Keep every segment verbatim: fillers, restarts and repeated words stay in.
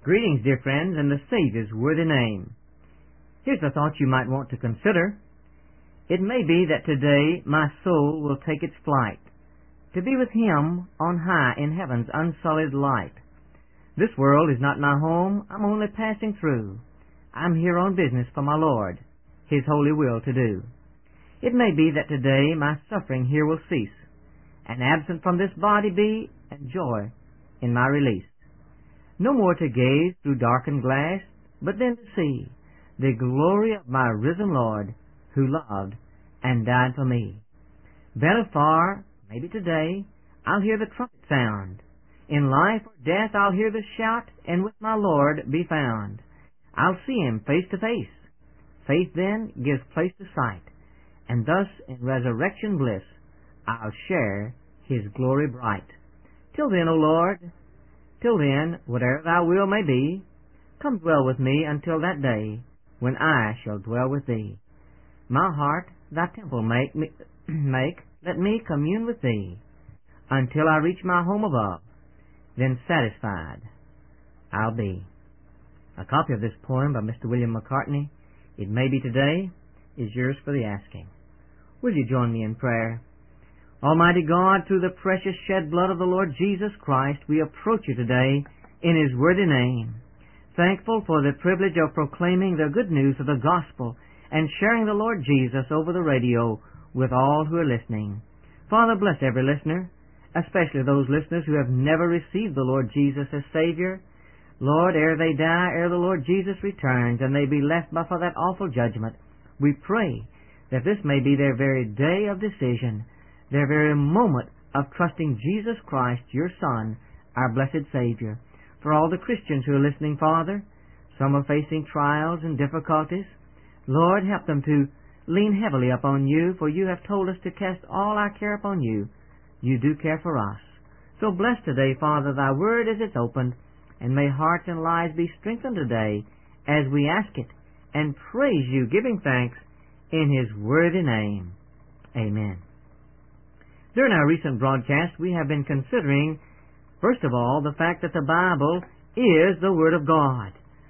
Greetings, dear friends, in the Savior's worthy name. Here's a thought you might want to consider. It may be that today my soul will take its flight, to be with Him on high in heaven's unsullied light. This world is not my home, I'm only passing through. I'm here on business for my Lord, His holy will to do. It may be that today my suffering here will cease, and absent from this body be, and joy in my release. No more to gaze through darkened glass, but then to see the glory of my risen Lord, who loved and died for me. Better far, maybe today, I'll hear the trumpet sound. In life or death I'll hear the shout, and with my Lord be found. I'll see Him face to face. Faith then gives place to sight, and thus in resurrection bliss I'll share His glory bright. Till then, O Lord, till then, whatever Thy will may be, come dwell with me until that day when I shall dwell with Thee. My heart Thy temple make, me, make, let me commune with Thee, until I reach my home above, then satisfied I'll be. A copy of this poem by Mister William McCartney, It May Be Today, is yours for the asking. Will you join me in prayer? Almighty God, through the precious shed blood of the Lord Jesus Christ, we approach you today in His worthy name, thankful for the privilege of proclaiming the good news of the gospel and sharing the Lord Jesus over the radio with all who are listening. Father, bless every listener, especially those listeners who have never received the Lord Jesus as Savior. Lord, ere they die, ere the Lord Jesus returns, and they be left but for that awful judgment, we pray that this may be their very day of decision, their very moment of trusting Jesus Christ, your Son, our blessed Savior. For all the Christians who are listening, Father, some are facing trials and difficulties. Lord, help them to lean heavily upon you, for you have told us to cast all our care upon you. You do care for us. So bless today, Father, thy word as it's opened, and may hearts and lives be strengthened today as we ask it and praise you, giving thanks in His worthy name. Amen. During our recent broadcast, we have been considering, first of all, the fact that the Bible is the Word of God.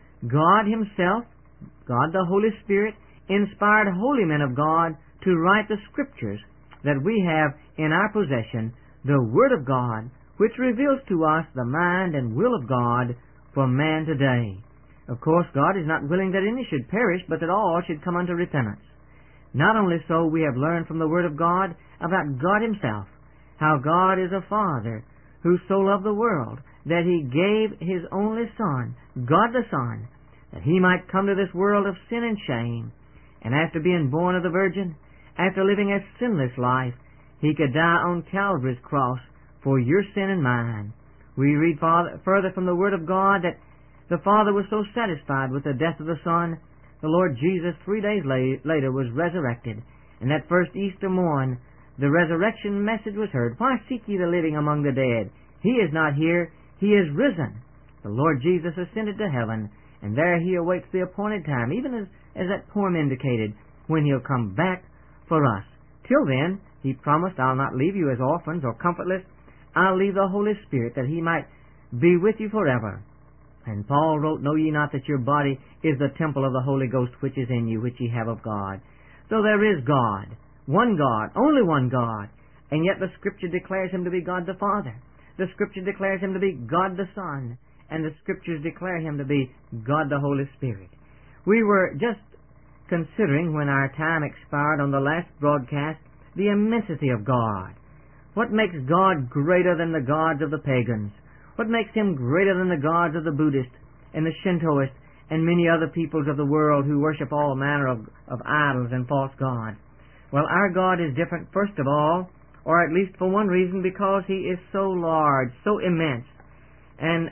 God Himself, God the Holy Spirit, inspired holy men of God to write the Scriptures that we have in our possession, the Word of God, which reveals to us the mind and will of God for man today. Of course, God is not willing that any should perish, but that all should come unto repentance. Not only so, we have learned from the Word of God about God Himself, how God is a Father who so loved the world that He gave His only Son, God the Son, that He might come to this world of sin and shame, and after being born of the Virgin, after living a sinless life, He could die on Calvary's cross for your sin and mine. We read further from the Word of God that the Father was so satisfied with the death of the Son, the Lord Jesus three days later was resurrected, and that first Easter morn the resurrection message was heard. Why seek ye the living among the dead? He is not here, He is risen. The Lord Jesus ascended to heaven, and there He awaits the appointed time, even as, as that poem indicated, when He'll come back for us. Till then, He promised, I'll not leave you as orphans or comfortless. I'll leave the Holy Spirit, that He might be with you forever. And Paul wrote, Know ye not that your body is the temple of the Holy Ghost which is in you, which ye have of God? So there is God, one God, only one God, and yet the Scripture declares Him to be God the Father. The Scripture declares Him to be God the Son, and the Scriptures declare Him to be God the Holy Spirit. We were just considering, when our time expired on the last broadcast, the immensity of God. What makes God greater than the gods of the pagans? What makes Him greater than the gods of the Buddhists and the Shintoists and many other peoples of the world who worship all manner of, of idols and false gods? Well, our God is different, first of all, or at least for one reason, because He is so large, so immense. And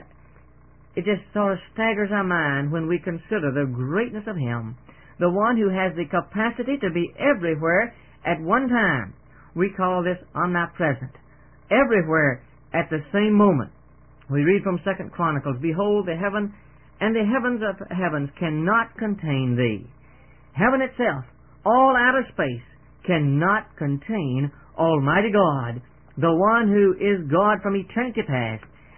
it just sort of staggers our mind when we consider the greatness of Him, the one who has the capacity to be everywhere at one time. We call this omnipresent. Everywhere at the same moment. We read from Second Chronicles, Behold, the heaven and the heavens of heavens cannot contain Thee. Heaven itself, all outer space, cannot contain Almighty God, the one who is God from eternity past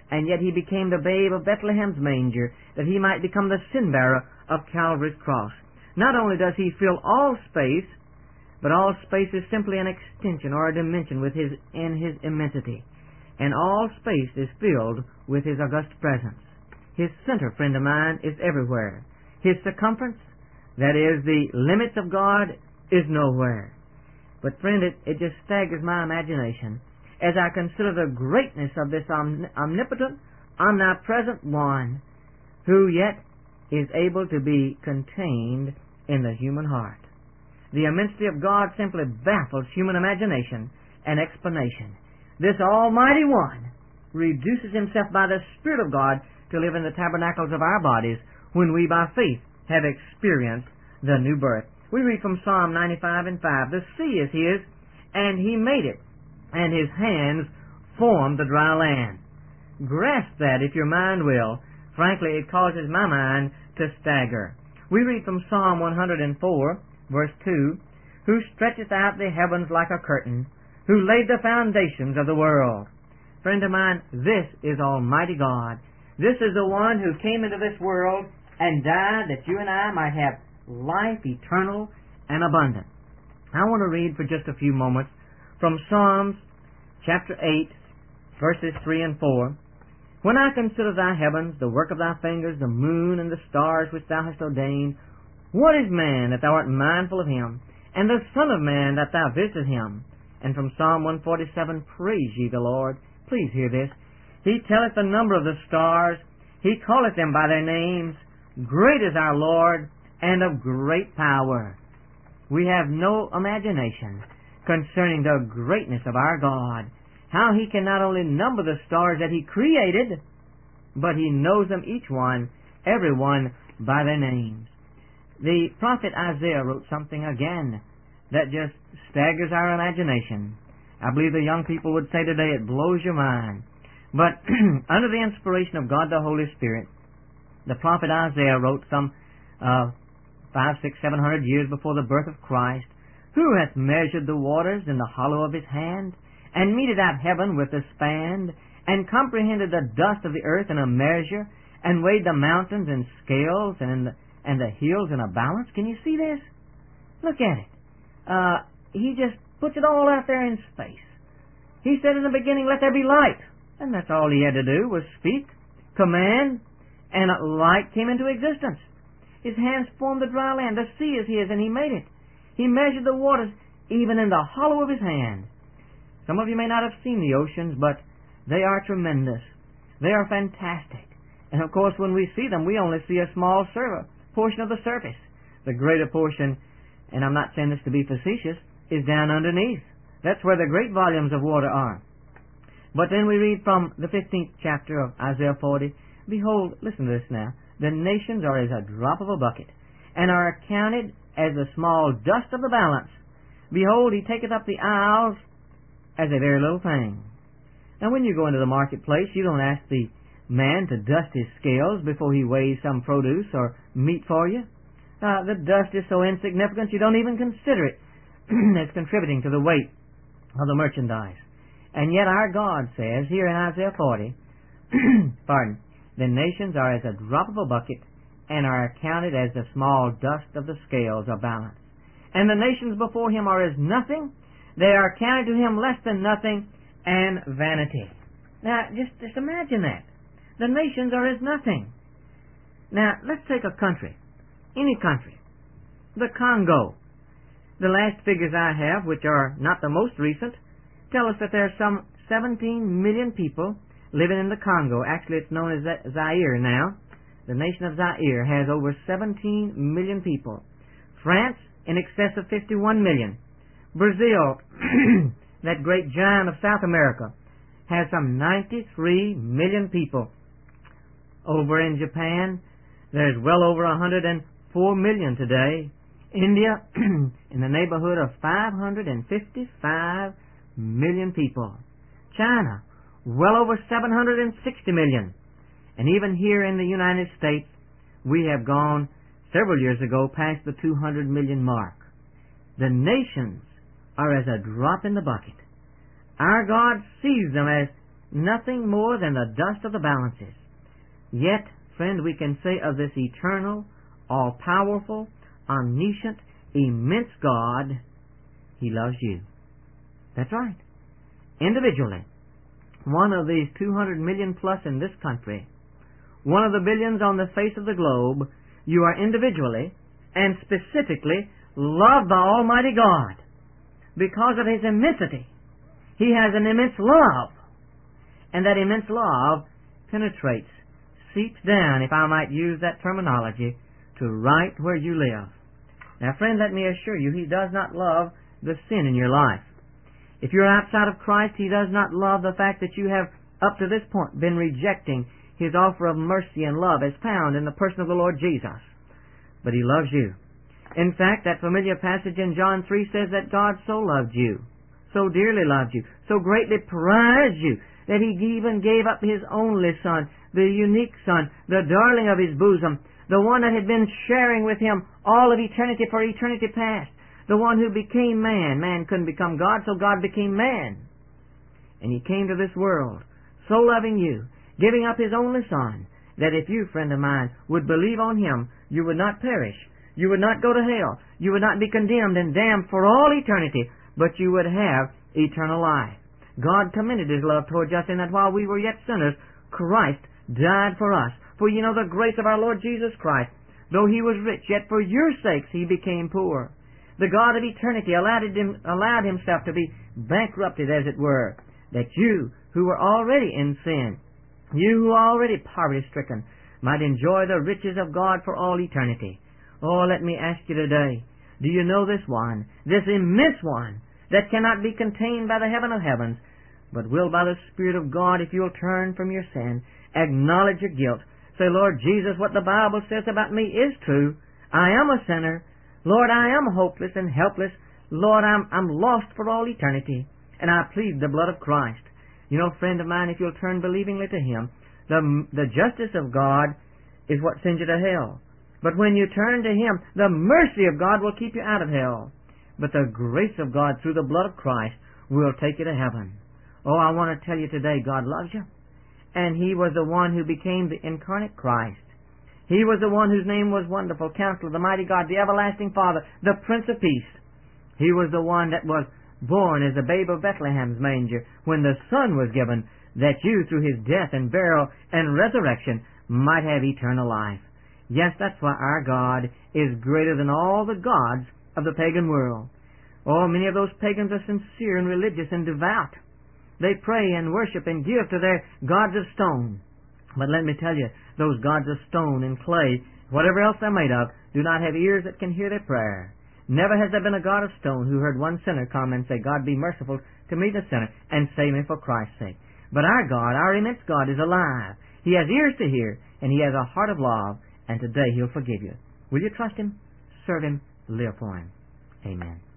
and yet he became the babe of Bethlehem's manger, that he might become the sin-bearer of Calvary's cross. Not only does he fill all space, but all space is simply an extension or a dimension with his, in his immensity. And all space is filled with his august presence. His center, friend of mine, is everywhere. His circumference, that is, the limits of God, is nowhere. But friend, it, it just staggers my imagination as I consider the greatness of this omni- omnipotent, omnipresent one, who yet is able to be contained in the human heart. The immensity of God simply baffles human imagination and explanation. This Almighty One reduces himself by the Spirit of God to live in the tabernacles of our bodies when we by faith have experienced the new birth. We read from Psalm ninety-five and five, "The sea is his, and he made it, and his hands formed the dry land." Grasp that if your mind will. Frankly, it causes my mind to stagger. We read from Psalm one hundred four, verse two, "Who stretcheth out the heavens like a curtain, who laid the foundations of the world." Friend of mine, this is Almighty God. This is the one who came into this world and died that you and I might have life eternal and abundant. I want to read for just a few moments from Psalms chapter eight, verses three and four. "When I consider thy heavens, the work of thy fingers, the moon and the stars which thou hast ordained, what is man that thou art mindful of him, and the son of man that thou visitest him?" And from Psalm one forty-seven, "Praise ye the Lord." Please hear this. "He telleth the number of the stars, he calleth them by their names. Great is our Lord, and of great power." We have no imagination concerning the greatness of our God, how he can not only number the stars that he created, but he knows them each one, every one, by their names. The prophet Isaiah wrote something again that just staggers our imagination. I believe the young people would say today it blows your mind. But under the inspiration of God the Holy Spirit, the prophet Isaiah wrote some uh, five, six, seven hundred years before the birth of Christ, "Who hath measured the waters in the hollow of his hand, and meted out heaven with a span, and comprehended the dust of the earth in a measure, and weighed the mountains in scales, and in the, and the hills in a balance?" Can you see this? Look at it. Uh, he just puts it all out there in space. He said in the beginning, "Let there be light." And that's all he had to do, was speak, command, and light came into existence. His hands formed the dry land. The sea is his, and he made it. He measured the waters even in the hollow of his hand. Some of you may not have seen the oceans, but they are tremendous. They are fantastic. And of course, when we see them, we only see a small sur- portion of the surface. The greater portion, and I'm not saying this to be facetious, is down underneath. That's where the great volumes of water are. But then we read from the fifteenth chapter of Isaiah forty, "Behold," listen to this now, "the nations are as a drop of a bucket, and are accounted as the small dust of the balance. Behold, he taketh up the isles as a very little thing." Now when you go into the marketplace, you don't ask the man to dust his scales before he weighs some produce or meat for you. Uh, the dust is so insignificant you don't even consider it as contributing to the weight of the merchandise. And yet our God says here in Isaiah forty, pardon, "The nations are as a drop of a bucket, and are accounted as the small dust of the scales or balance. And the nations before him are as nothing, they are counted to him less than nothing, and vanity." Now, just, just imagine that. The nations are as nothing. Now, let's take a country, any country, the Congo. The last figures I have, which are not the most recent, tell us that there are some seventeen million people living in the Congo. Actually, it's known as Zaire now. The nation of Zaire has over seventeen million people. France, in excess of fifty-one million. Brazil, that great giant of South America, has some ninety-three million people. Over in Japan, there's well over one hundred four million today. India, in the neighborhood of five hundred fifty-five million people. China, well over seven hundred sixty million. And even here in the United States, we have gone several years ago past the two hundred million mark. The nations are as a drop in the bucket. Our God sees them as nothing more than the dust of the balances. Yet, friend, we can say of this eternal, all-powerful, omniscient, immense God, He loves you. That's right. Individually. One of these two hundred million plus in this country, one of the billions on the face of the globe, you are individually and specifically loved by Almighty God because of His immensity. He has an immense love, and that immense love penetrates, seeps down, if I might use that terminology, to right where you live. Now, friend, let me assure you, He does not love the sin in your life. If you're outside of Christ, He does not love the fact that you have, up to this point, been rejecting His offer of mercy and love as found in the person of the Lord Jesus. But He loves you. In fact, that familiar passage in John three says that God so loved you, so dearly loved you, so greatly prized you, that He even gave up His only Son, the unique Son, the darling of His bosom, the one that had been sharing with Him all of eternity for eternity past, the one who became man. Man couldn't become God, so God became man. And He came to this world, so loving you, giving up His only Son, that if you, friend of mine, would believe on Him, you would not perish, you would not go to hell, you would not be condemned and damned for all eternity, but you would have eternal life. God commended His love towards us in that while we were yet sinners, Christ died for us. For you know the grace of our Lord Jesus Christ, though He was rich, yet for your sakes He became poor. The God of eternity allowed, him, allowed Himself to be bankrupted, as it were, that you, who were already in sin, you who are already poverty-stricken, might enjoy the riches of God for all eternity. Oh, let me ask you today, do you know this one, this immense one, that cannot be contained by the heaven of heavens, but will by the Spirit of God, if you'll turn from your sin, acknowledge your guilt, say, Lord Jesus, what the Bible says about me is true. I am a sinner. Lord, I am hopeless and helpless. Lord, I'm, I'm lost for all eternity, and I plead the blood of Christ. You know, friend of mine, if you'll turn believingly to Him, the, the justice of God is what sends you to hell. But when you turn to Him, the mercy of God will keep you out of hell. But the grace of God through the blood of Christ will take you to heaven. Oh, I want to tell you today, God loves you. And He was the one who became the incarnate Christ. He was the one whose name was Wonderful Counselor, the Mighty God, the Everlasting Father, the Prince of Peace. He was the one that was born as a babe of Bethlehem's manger when the Son was given, that you, through His death and burial and resurrection, might have eternal life. Yes, that's why our God is greater than all the gods of the pagan world. Oh, many of those pagans are sincere and religious and devout. They pray and worship and give to their gods of stone. But let me tell you, those gods of stone and clay, whatever else they're made of, do not have ears that can hear their prayer. Never has there been a god of stone who heard one sinner come and say, God, be merciful to me, the sinner, and save me for Christ's sake. But our God, our immense God, is alive. He has ears to hear, and He has a heart of love, and today He'll forgive you. Will you trust Him, serve Him, live for Him? Amen.